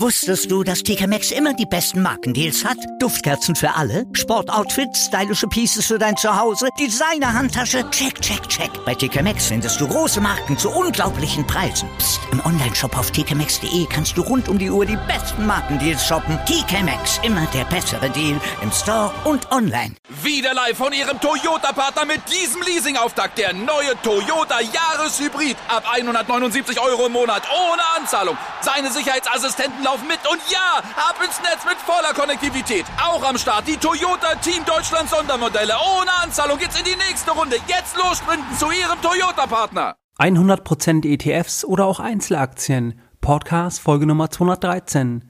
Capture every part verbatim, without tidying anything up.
Wusstest du, dass T K Maxx immer die besten Markendeals hat? Duftkerzen für alle, Sportoutfits, stylische Pieces für dein Zuhause, Designer-Handtasche, check, check, check. Bei T K Maxx findest du große Marken zu unglaublichen Preisen. Psst. Im Onlineshop auf t k maxx punkt d e kannst du rund um die Uhr die besten Markendeals shoppen. T K Maxx, immer der bessere Deal im Store und online. Wieder live von Ihrem Toyota-Partner mit diesem Leasing-Auftakt. Der neue Toyota Jahreshybrid. Ab hundertneunundsiebzig Euro im Monat ohne Anzahlung. Seine Sicherheitsassistenten laufen mit und ja, ab ins Netz mit voller Konnektivität. Auch am Start die Toyota Team Deutschland Sondermodelle. Ohne Anzahlung geht's in die nächste Runde. Jetzt los sprinten zu Ihrem Toyota-Partner. hundert Prozent E T Fs oder auch Einzelaktien. Podcast Folge Nummer zweihundertdreizehn.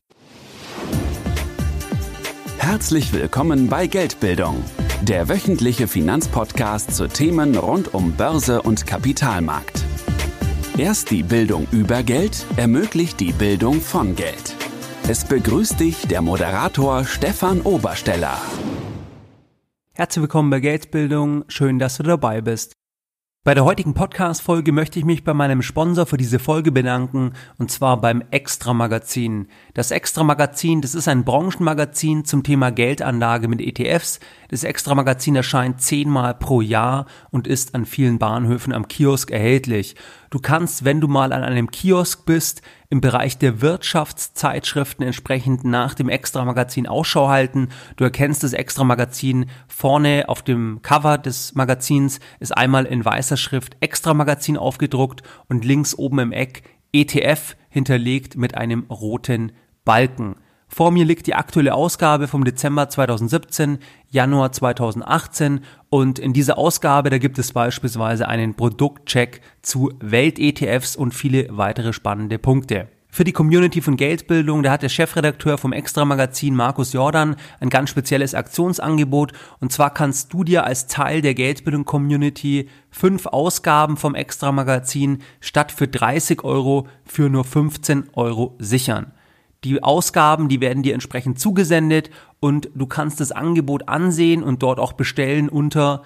Herzlich willkommen bei Geldbildung, der wöchentliche Finanzpodcast zu Themen rund um Börse und Kapitalmarkt. Erst die Bildung über Geld ermöglicht die Bildung von Geld. Es begrüßt dich der Moderator Stefan Obersteller. Herzlich willkommen bei Geldbildung, schön, dass du dabei bist. Bei der heutigen Podcast-Folge möchte ich mich bei meinem Sponsor für diese Folge bedanken, und zwar beim Extra Magazin. Das Extra Magazin, das ist ein Branchenmagazin zum Thema Geldanlage mit E T Fs. Das Extra Magazin erscheint zehnmal pro Jahr und ist an vielen Bahnhöfen am Kiosk erhältlich. Du kannst, wenn du mal an einem Kiosk bist, im Bereich der Wirtschaftszeitschriften entsprechend nach dem Extra-Magazin Ausschau halten. Du erkennst das Extra-Magazin vorne auf dem Cover des Magazins, ist einmal in weißer Schrift Extra-Magazin aufgedruckt und links oben im Eck E T F hinterlegt mit einem roten Balken. Vor mir liegt die aktuelle Ausgabe vom Dezember zweitausendsiebzehn, Januar zweitausendachtzehn und in dieser Ausgabe, da gibt es beispielsweise einen Produktcheck zu Welt-E T Fs und viele weitere spannende Punkte. Für die Community von Geldbildung, da hat der Chefredakteur vom Extra-Magazin Markus Jordan ein ganz spezielles Aktionsangebot, und zwar kannst du dir als Teil der Geldbildung-Community fünf Ausgaben vom Extra-Magazin statt für dreißig Euro für nur fünfzehn Euro sichern. Die Ausgaben, die werden dir entsprechend zugesendet und du kannst das Angebot ansehen und dort auch bestellen unter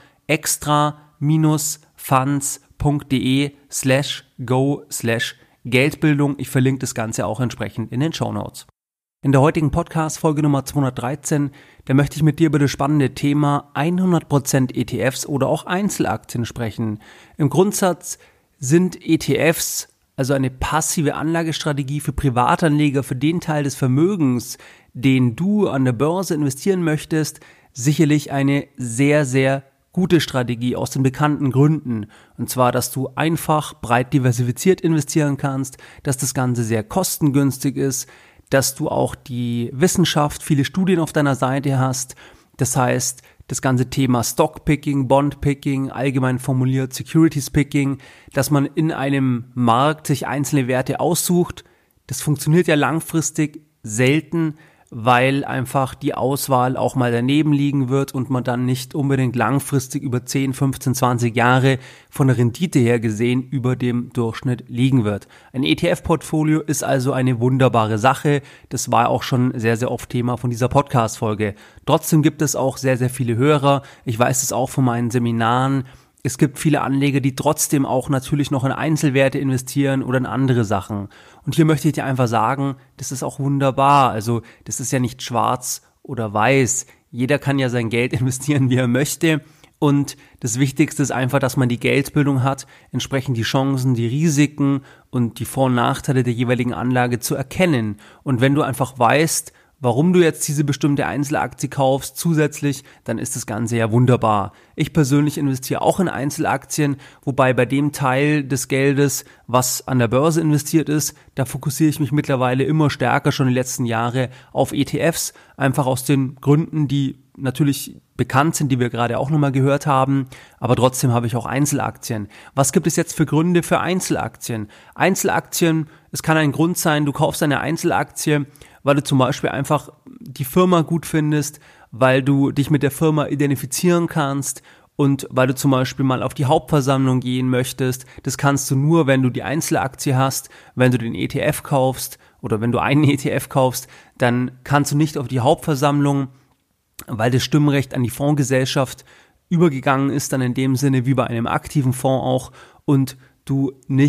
extra-funds.de slash go slash Geldbildung. Ich verlinke das Ganze auch entsprechend in den Shownotes. In der heutigen Podcast-Folge Nummer zweihundertdreizehn, da möchte ich mit dir über das spannende Thema hundert Prozent E T Fs oder auch Einzelaktien sprechen. Im Grundsatz sind E T Fs, also eine passive Anlagestrategie für Privatanleger, für den Teil des Vermögens, den du an der Börse investieren möchtest, sicherlich eine sehr, sehr gute Strategie aus den bekannten Gründen. Und zwar, dass du einfach breit diversifiziert investieren kannst, dass das Ganze sehr kostengünstig ist, dass du auch die Wissenschaft, viele Studien auf deiner Seite hast. Das heißt, das ganze Thema Stockpicking, Bondpicking, allgemein formuliert Securities-Picking, dass man in einem Markt sich einzelne Werte aussucht, das funktioniert ja langfristig selten, weil einfach die Auswahl auch mal daneben liegen wird und man dann nicht unbedingt langfristig über zehn, fünfzehn, zwanzig Jahre von der Rendite her gesehen über dem Durchschnitt liegen wird. Ein E T F-Portfolio ist also eine wunderbare Sache. Das war auch schon sehr, sehr oft Thema von dieser Podcast-Folge. Trotzdem gibt es auch sehr, sehr viele Hörer. Ich weiß es auch von meinen Seminaren. Es gibt viele Anleger, die trotzdem auch natürlich noch in Einzelwerte investieren oder in andere Sachen. Und hier möchte ich dir einfach sagen, das ist auch wunderbar. Also das ist ja nicht schwarz oder weiß. Jeder kann ja sein Geld investieren, wie er möchte. Und das Wichtigste ist einfach, dass man die Geldbildung hat, entsprechend die Chancen, die Risiken und die Vor- und Nachteile der jeweiligen Anlage zu erkennen. Und wenn du einfach weißt, warum du jetzt diese bestimmte Einzelaktie kaufst zusätzlich, dann ist das Ganze ja wunderbar. Ich persönlich investiere auch in Einzelaktien, wobei bei dem Teil des Geldes, was an der Börse investiert ist, da fokussiere ich mich mittlerweile immer stärker, schon die letzten Jahre, auf E T Fs, einfach aus den Gründen, die natürlich bekannt sind, die wir gerade auch nochmal gehört haben, aber trotzdem habe ich auch Einzelaktien. Was gibt es jetzt für Gründe für Einzelaktien? Einzelaktien, es kann ein Grund sein, du kaufst eine Einzelaktie, weil du zum Beispiel einfach die Firma gut findest, weil du dich mit der Firma identifizieren kannst und weil du zum Beispiel mal auf die Hauptversammlung gehen möchtest. Das kannst du nur, wenn du die Einzelaktie hast, wenn du den E T F kaufst oder wenn du einen E T F kaufst, dann kannst du nicht auf die Hauptversammlung, weil das Stimmrecht an die Fondsgesellschaft übergegangen ist, dann in dem Sinne wie bei einem aktiven Fonds auch, und du nicht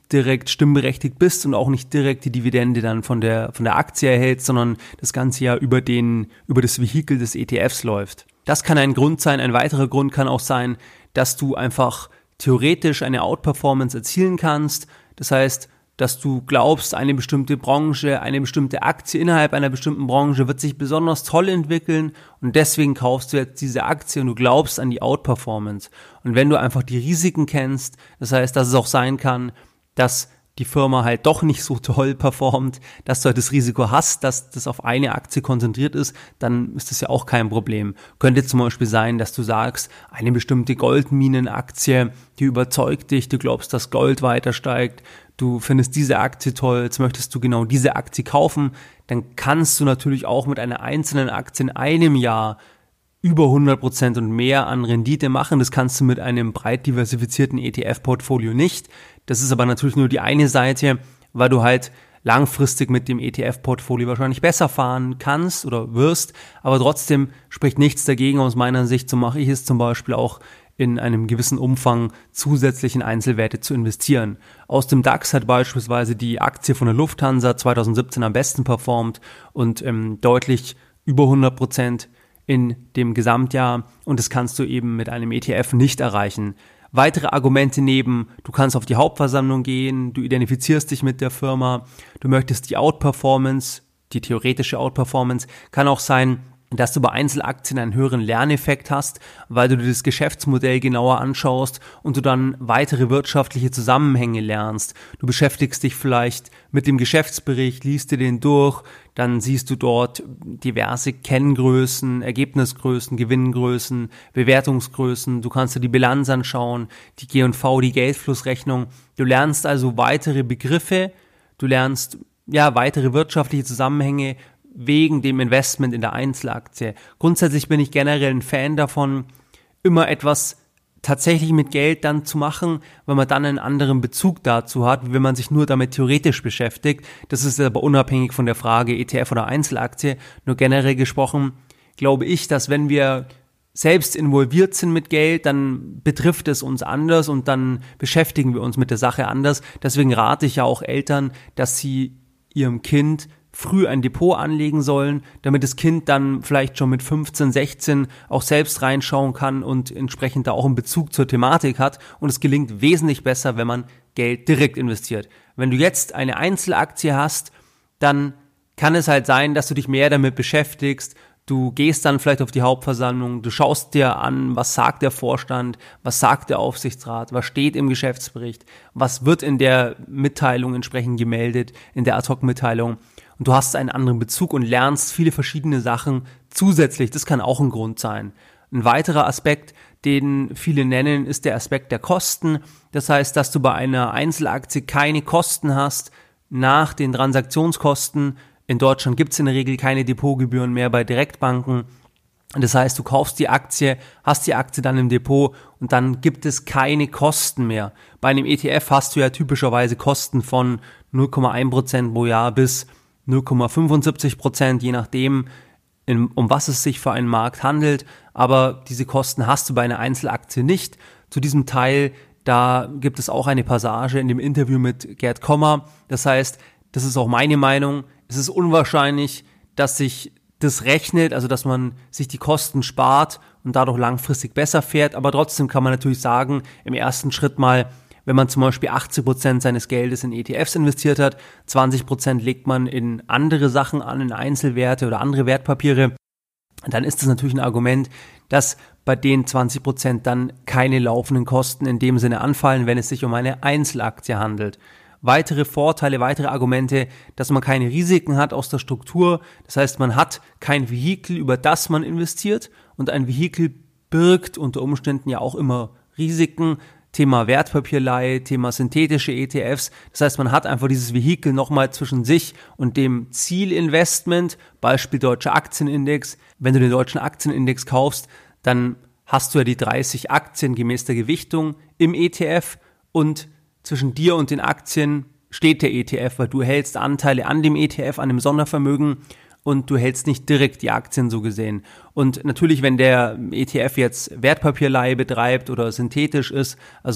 direkt stimmberechtigt bist und auch nicht direkt die Dividende dann von der von der Aktie erhältst, sondern das Ganze ja über den über das Vehikel des E T Fs läuft. Das kann ein Grund sein. Ein weiterer Grund kann auch sein, dass du einfach theoretisch eine Outperformance erzielen kannst. Das heißt, dass du glaubst, eine bestimmte Branche, eine bestimmte Aktie innerhalb einer bestimmten Branche wird sich besonders toll entwickeln und deswegen kaufst du jetzt diese Aktie und du glaubst an die Outperformance. Und wenn du einfach die Risiken kennst, das heißt, dass es auch sein kann, dass die Firma halt doch nicht so toll performt, dass du halt das Risiko hast, dass das auf eine Aktie konzentriert ist, dann ist das ja auch kein Problem. Könnte zum Beispiel sein, dass du sagst, eine bestimmte Goldminenaktie, die überzeugt dich, du glaubst, dass Gold weiter steigt, du findest diese Aktie toll, jetzt möchtest du genau diese Aktie kaufen, dann kannst du natürlich auch mit einer einzelnen Aktie in einem Jahr über hundert Prozent und mehr an Rendite machen. Das kannst du mit einem breit diversifizierten E T F-Portfolio nicht. Das ist aber natürlich nur die eine Seite, weil du halt langfristig mit dem E T F-Portfolio wahrscheinlich besser fahren kannst oder wirst. Aber trotzdem spricht nichts dagegen aus meiner Sicht. So mache ich es zum Beispiel auch in einem gewissen Umfang zusätzlich in Einzelwerte zu investieren. Aus dem DAX hat beispielsweise die Aktie von der Lufthansa zwanzig siebzehn am besten performt und ähm, deutlich über hundert Prozent in dem Gesamtjahr und das kannst du eben mit einem E T F nicht erreichen. Weitere Argumente neben, du kannst auf die Hauptversammlung gehen, du identifizierst dich mit der Firma, du möchtest die Outperformance, die theoretische Outperformance, kann auch sein, dass du bei Einzelaktien einen höheren Lerneffekt hast, weil du dir das Geschäftsmodell genauer anschaust und du dann weitere wirtschaftliche Zusammenhänge lernst. Du beschäftigst dich vielleicht mit dem Geschäftsbericht, liest dir den durch, dann siehst du dort diverse Kenngrößen, Ergebnisgrößen, Gewinngrößen, Bewertungsgrößen. Du kannst dir die Bilanz anschauen, die G und V, die Geldflussrechnung. Du lernst also weitere Begriffe, du lernst ja weitere wirtschaftliche Zusammenhänge wegen dem Investment in der Einzelaktie. Grundsätzlich bin ich generell ein Fan davon, immer etwas tatsächlich mit Geld dann zu machen, weil man dann einen anderen Bezug dazu hat, wie wenn man sich nur damit theoretisch beschäftigt. Das ist aber unabhängig von der Frage E T F oder Einzelaktie. Nur generell gesprochen glaube ich, dass wenn wir selbst involviert sind mit Geld, dann betrifft es uns anders und dann beschäftigen wir uns mit der Sache anders. Deswegen rate ich ja auch Eltern, dass sie ihrem Kind früh ein Depot anlegen sollen, damit das Kind dann vielleicht schon mit fünfzehn, sechzehn auch selbst reinschauen kann und entsprechend da auch einen Bezug zur Thematik hat. Und es gelingt wesentlich besser, wenn man Geld direkt investiert. Wenn du jetzt eine Einzelaktie hast, dann kann es halt sein, dass du dich mehr damit beschäftigst. Du gehst dann vielleicht auf die Hauptversammlung, du schaust dir an, was sagt der Vorstand, was sagt der Aufsichtsrat, was steht im Geschäftsbericht, was wird in der Mitteilung entsprechend gemeldet, in der Ad-Hoc-Mitteilung. Und du hast einen anderen Bezug und lernst viele verschiedene Sachen zusätzlich. Das kann auch ein Grund sein. Ein weiterer Aspekt, den viele nennen, ist der Aspekt der Kosten. Das heißt, dass du bei einer Einzelaktie keine Kosten hast nach den Transaktionskosten. In Deutschland gibt es in der Regel keine Depotgebühren mehr bei Direktbanken. Das heißt, du kaufst die Aktie, hast die Aktie dann im Depot und dann gibt es keine Kosten mehr. Bei einem E T F hast du ja typischerweise Kosten von null Komma eins Prozent pro Jahr bis null Komma fünfundsiebzig Prozent, je nachdem, in, um was es sich für einen Markt handelt. Aber diese Kosten hast du bei einer Einzelaktie nicht. Zu diesem Teil, da gibt es auch eine Passage in dem Interview mit Gerd Kommer. Das heißt, das ist auch meine Meinung, es ist unwahrscheinlich, dass sich das rechnet, also dass man sich die Kosten spart und dadurch langfristig besser fährt. Aber trotzdem kann man natürlich sagen, im ersten Schritt mal, wenn man zum Beispiel achtzig Prozent seines Geldes in E T Fs investiert hat, zwanzig Prozent legt man in andere Sachen an, in Einzelwerte oder andere Wertpapiere, dann ist das natürlich ein Argument, dass bei den zwanzig Prozent dann keine laufenden Kosten in dem Sinne anfallen, wenn es sich um eine Einzelaktie handelt. Weitere Vorteile, weitere Argumente, dass man keine Risiken hat aus der Struktur. Das heißt, man hat kein Vehikel, über das man investiert und ein Vehikel birgt unter Umständen ja auch immer Risiken. Thema Wertpapierleihe, Thema synthetische E T Fs. Das heißt, man hat einfach dieses Vehikel nochmal zwischen sich und dem Zielinvestment, Beispiel Deutscher Aktienindex. Wenn du den Deutschen Aktienindex kaufst, dann hast du ja die dreißig Aktien gemäß der Gewichtung im E T F und zwischen dir und den Aktien steht der E T F, weil du hältst Anteile an dem E T F, an dem Sondervermögen und du hältst nicht direkt die Aktien so gesehen. Und natürlich, wenn der E T F jetzt Wertpapierleihe betreibt oder synthetisch ist, also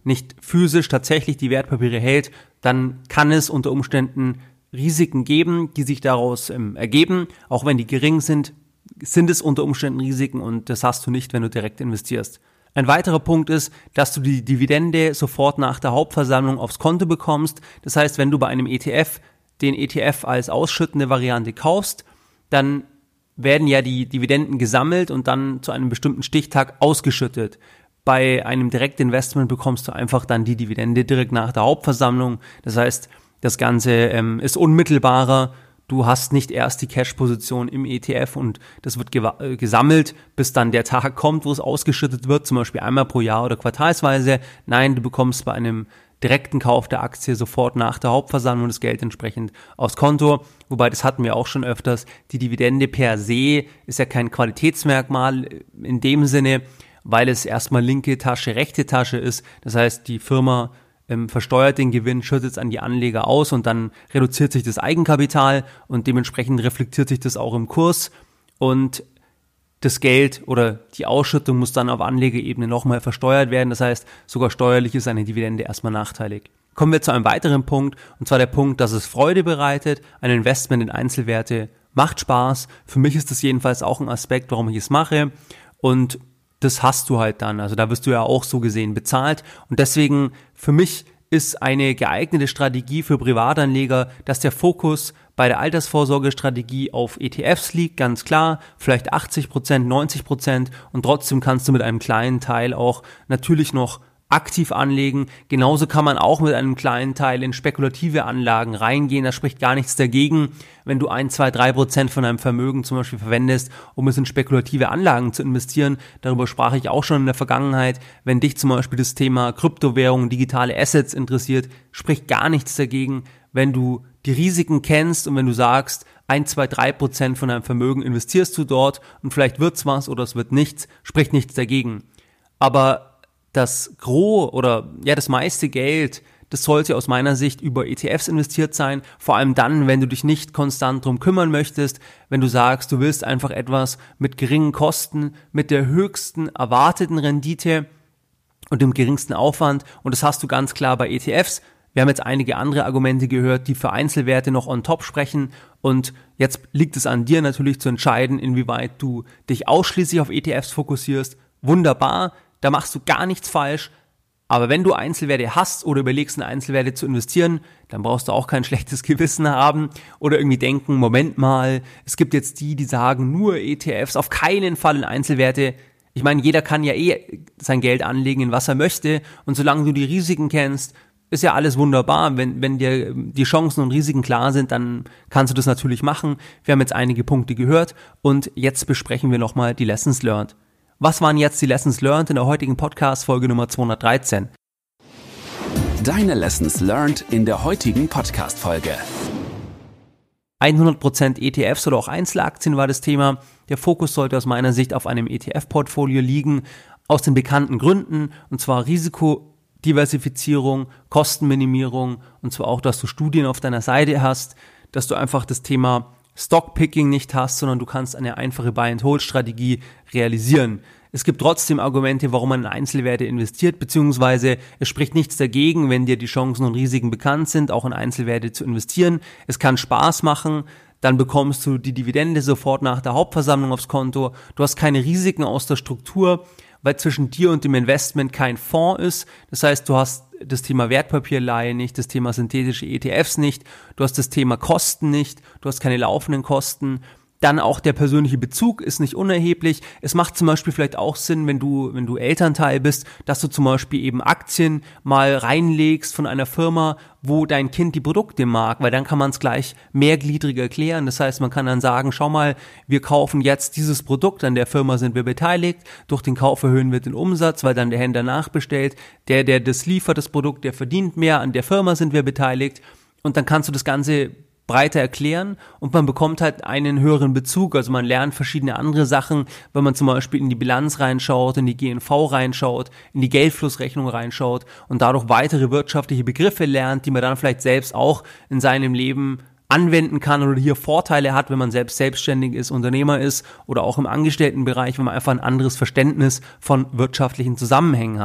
nicht physisch tatsächlich die Wertpapiere hält, dann kann es unter Umständen Risiken geben, die sich daraus ähm, ergeben. Auch wenn die gering sind, sind es unter Umständen Risiken und das hast du nicht, wenn du direkt investierst. Ein weiterer Punkt ist, dass du die Dividende sofort nach der Hauptversammlung aufs Konto bekommst. Das heißt, wenn du bei einem E T F den E T F als ausschüttende Variante kaufst, dann werden ja die Dividenden gesammelt und dann zu einem bestimmten Stichtag ausgeschüttet. Bei einem Direktinvestment bekommst du einfach dann die Dividende direkt nach der Hauptversammlung. Das heißt, das Ganze ähm, ist unmittelbarer. Du hast nicht erst die Cash-Position im E T F und das wird gewa- äh, gesammelt, bis dann der Tag kommt, wo es ausgeschüttet wird, zum Beispiel einmal pro Jahr oder quartalsweise. Nein, du bekommst bei einem direkten Kauf der Aktie sofort nach der Hauptversammlung das Geld entsprechend aufs Konto. Wobei, das hatten wir auch schon öfters, die Dividende per se ist ja kein Qualitätsmerkmal in dem Sinne, weil es erstmal linke Tasche, rechte Tasche ist. Das heißt, die Firma ähm, versteuert den Gewinn, schüttet es an die Anleger aus und dann reduziert sich das Eigenkapital und dementsprechend reflektiert sich das auch im Kurs und das Geld oder die Ausschüttung muss dann auf Anlegerebene nochmal versteuert werden. Das heißt, sogar steuerlich ist eine Dividende erstmal nachteilig. Kommen wir zu einem weiteren Punkt, und zwar der Punkt, dass es Freude bereitet. Ein Investment in Einzelwerte macht Spaß. Für mich ist das jedenfalls auch ein Aspekt, warum ich es mache. Und das hast du halt dann. Also da wirst du ja auch so gesehen bezahlt. Und deswegen für mich ist eine geeignete Strategie für Privatanleger, dass der Fokus bei der Altersvorsorgestrategie auf E T Fs liegt, ganz klar, vielleicht achtzig Prozent, neunzig Prozent und trotzdem kannst du mit einem kleinen Teil auch natürlich noch aktiv anlegen. Genauso kann man auch mit einem kleinen Teil in spekulative Anlagen reingehen. Da spricht gar nichts dagegen, wenn du ein, zwei, drei Prozent von deinem Vermögen zum Beispiel verwendest, um es in spekulative Anlagen zu investieren. Darüber sprach ich auch schon in der Vergangenheit. Wenn dich zum Beispiel das Thema Kryptowährungen, digitale Assets interessiert, spricht gar nichts dagegen, wenn du die Risiken kennst und wenn du sagst, ein, zwei, drei Prozent von deinem Vermögen investierst du dort und vielleicht wird's was oder es wird nichts, spricht nichts dagegen. Aber das Gros oder ja das meiste Geld, das sollte aus meiner Sicht über E T Fs investiert sein, vor allem dann, wenn du dich nicht konstant drum kümmern möchtest, wenn du sagst, du willst einfach etwas mit geringen Kosten, mit der höchsten erwarteten Rendite und dem geringsten Aufwand und das hast du ganz klar bei E T Fs. Wir haben jetzt einige andere Argumente gehört, die für Einzelwerte noch on top sprechen und jetzt liegt es an dir natürlich zu entscheiden, inwieweit du dich ausschließlich auf E T Fs fokussierst. Wunderbar. Da machst du gar nichts falsch, aber wenn du Einzelwerte hast oder überlegst, in Einzelwerte zu investieren, dann brauchst du auch kein schlechtes Gewissen haben oder irgendwie denken, Moment mal, es gibt jetzt die, die sagen, nur E T Fs, auf keinen Fall in Einzelwerte. Ich meine, jeder kann ja eh sein Geld anlegen, in was er möchte und solange du die Risiken kennst, ist ja alles wunderbar. Wenn, wenn dir die Chancen und Risiken klar sind, dann kannst du das natürlich machen. Wir haben jetzt einige Punkte gehört und jetzt besprechen wir nochmal die Lessons learned. Was waren jetzt die Lessons learned in der heutigen Podcast-Folge Nummer zweihundertdreizehn? Deine Lessons learned in der heutigen Podcast-Folge. hundert Prozent E T Fs oder auch Einzelaktien war das Thema. Der Fokus sollte aus meiner Sicht auf einem E T F-Portfolio liegen, aus den bekannten Gründen, und zwar Risikodiversifizierung, Kostenminimierung, und zwar auch, dass du Studien auf deiner Seite hast, dass du einfach das Thema Stockpicking nicht hast, sondern du kannst eine einfache Buy-and-Hold-Strategie realisieren. Es gibt trotzdem Argumente, warum man in Einzelwerte investiert, beziehungsweise es spricht nichts dagegen, wenn dir die Chancen und Risiken bekannt sind, auch in Einzelwerte zu investieren. Es kann Spaß machen, dann bekommst du die Dividende sofort nach der Hauptversammlung aufs Konto. Du hast keine Risiken aus der Struktur, weil zwischen dir und dem Investment kein Fonds ist. Das heißt, du hast das Thema Wertpapierleihe nicht, das Thema synthetische E T Fs nicht, du hast das Thema Kosten nicht, du hast keine laufenden Kosten. Dann auch der persönliche Bezug ist nicht unerheblich. Es macht zum Beispiel vielleicht auch Sinn, wenn du, wenn du Elternteil bist, dass du zum Beispiel eben Aktien mal reinlegst von einer Firma, wo dein Kind die Produkte mag, weil dann kann man es gleich mehrgliedrig erklären. Das heißt, man kann dann sagen, schau mal, wir kaufen jetzt dieses Produkt, an der Firma sind wir beteiligt, durch den Kauf erhöhen wir den Umsatz, weil dann der Händler nachbestellt, der, der das liefert, das Produkt, der verdient mehr, an der Firma sind wir beteiligt und dann kannst du das Ganze breiter erklären und man bekommt halt einen höheren Bezug, also man lernt verschiedene andere Sachen, wenn man zum Beispiel in die Bilanz reinschaut, in die G N V reinschaut, in die Geldflussrechnung reinschaut und dadurch weitere wirtschaftliche Begriffe lernt, die man dann vielleicht selbst auch in seinem Leben anwenden kann oder hier Vorteile hat, wenn man selbst selbstständig ist, Unternehmer ist oder auch im Angestelltenbereich, wenn man einfach ein anderes Verständnis von wirtschaftlichen Zusammenhängen hat.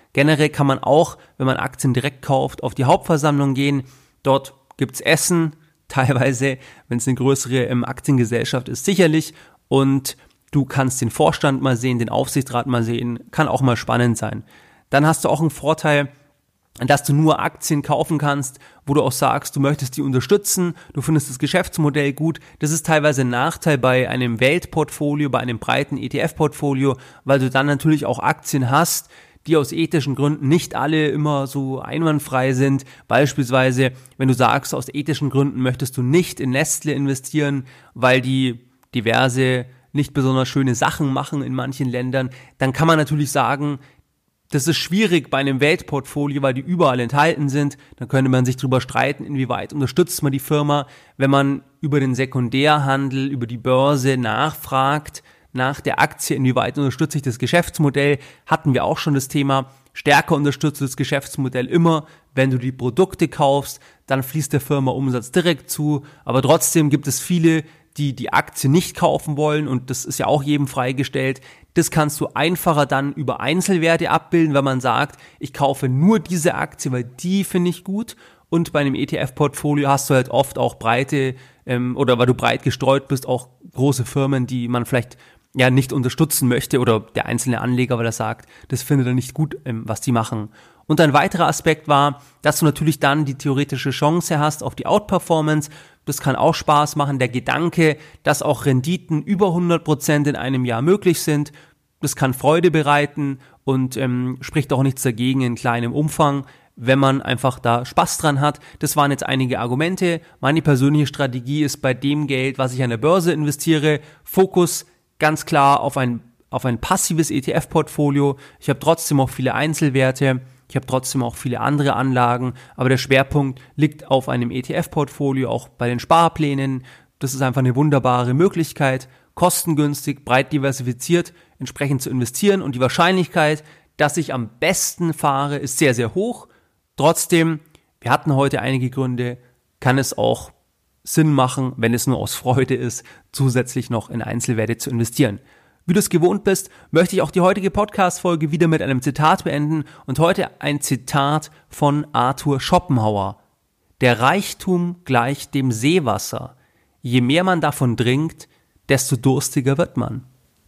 Generell kann man auch, wenn man Aktien direkt kauft, auf die Hauptversammlung gehen. Dort gibt's Essen, teilweise, wenn es eine größere ähm, Aktiengesellschaft ist, sicherlich. Und du kannst den Vorstand mal sehen, den Aufsichtsrat mal sehen, kann auch mal spannend sein. Dann hast du auch einen Vorteil, dass du nur Aktien kaufen kannst, wo du auch sagst, du möchtest die unterstützen, du findest das Geschäftsmodell gut. Das ist teilweise ein Nachteil bei einem Weltportfolio, bei einem breiten E T F-Portfolio, weil du dann natürlich auch Aktien hast, die aus ethischen Gründen nicht alle immer so einwandfrei sind. Beispielsweise, wenn du sagst, aus ethischen Gründen möchtest du nicht in Nestle investieren, weil die diverse nicht besonders schöne Sachen machen in manchen Ländern, dann kann man natürlich sagen, das ist schwierig bei einem Weltportfolio, weil die überall enthalten sind. Dann könnte man sich darüber streiten, inwieweit unterstützt man die Firma. Wenn man über den Sekundärhandel, über die Börse nachfragt, nach der Aktie, inwieweit unterstütze ich das Geschäftsmodell, hatten wir auch schon das Thema. Stärker unterstützt das Geschäftsmodell immer, wenn du die Produkte kaufst, dann fließt der Firma Umsatz direkt zu. Aber trotzdem gibt es viele, die die Aktie nicht kaufen wollen, und das ist ja auch jedem freigestellt. Das kannst du einfacher dann über Einzelwerte abbilden, wenn man sagt, ich kaufe nur diese Aktie, weil die finde ich gut. Und bei einem E T F-Portfolio hast du halt oft auch breite, ähm, oder weil du breit gestreut bist, auch große Firmen, die man vielleicht ja nicht unterstützen möchte, oder der einzelne Anleger, weil er sagt, das findet er nicht gut, ähm, was die machen. Und ein weiterer Aspekt war, dass du natürlich dann die theoretische Chance hast auf die Outperformance. Das kann auch Spaß machen. Der Gedanke, dass auch Renditen über hundert Prozent in einem Jahr möglich sind, das kann Freude bereiten und ähm, spricht auch nichts dagegen in kleinem Umfang, wenn man einfach da Spaß dran hat. Das waren jetzt einige Argumente. Meine persönliche Strategie ist bei dem Geld, was ich an der Börse investiere, Fokus ganz klar auf ein, auf ein passives E T F-Portfolio. Ich habe trotzdem auch viele Einzelwerte. Ich habe trotzdem auch viele andere Anlagen, aber der Schwerpunkt liegt auf einem E T F-Portfolio, auch bei den Sparplänen. Das ist einfach eine wunderbare Möglichkeit, kostengünstig, breit diversifiziert entsprechend zu investieren, und die Wahrscheinlichkeit, dass ich am besten fahre, ist sehr, sehr hoch. Trotzdem, wir hatten heute einige Gründe, kann es auch Sinn machen, wenn es nur aus Freude ist, zusätzlich noch in Einzelwerte zu investieren. Wie du es gewohnt bist, möchte ich auch die heutige Podcast-Folge wieder mit einem Zitat beenden, und heute ein Zitat von Arthur Schopenhauer. Der Reichtum gleicht dem Seewasser. Je mehr man davon trinkt, desto durstiger wird man.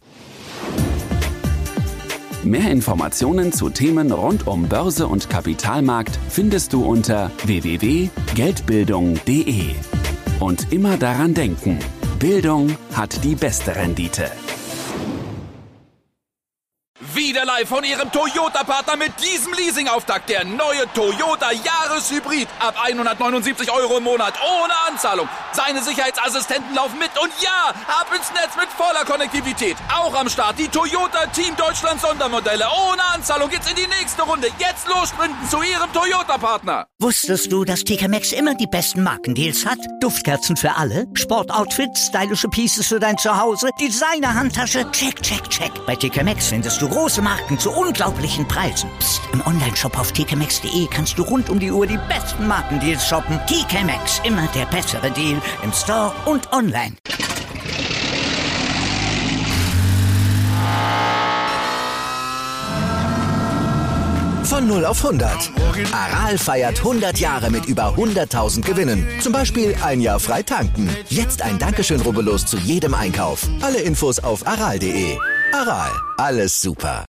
Mehr Informationen zu Themen rund um Börse und Kapitalmarkt findest du unter w w w punkt geldbildung punkt d e. Und immer daran denken, Bildung hat die beste Rendite. Wieder live von Ihrem Toyota-Partner mit diesem Leasing-Auftakt. Der neue Toyota Jahreshybrid. Ab hundertneunundsiebzig Euro im Monat. Ohne Anzahlung. Seine Sicherheitsassistenten laufen mit. Und ja, ab ins Netz mit voller Konnektivität. Auch am Start die Toyota Team Deutschland Sondermodelle. Ohne Anzahlung geht's in die nächste Runde. Jetzt los sprinten zu Ihrem Toyota-Partner. Wusstest du, dass T K Maxx immer die besten Markendeals hat? Duftkerzen für alle, Sportoutfits, stylische Pieces für dein Zuhause, Designer-Handtasche, check, check, check. Bei T K Maxx findest du große Marken zu unglaublichen Preisen. Psst. Im Onlineshop auf t k maxx punkt d e kannst du rund um die Uhr die besten Markendeals shoppen. T K Maxx, immer der bessere Deal im Store und online. Von null auf hundert. Aral feiert hundert Jahre mit über hunderttausend Gewinnen. Zum Beispiel ein Jahr frei tanken. Jetzt ein Dankeschön, rubbellos zu jedem Einkauf. Alle Infos auf aral punkt d e. Aral, alles super.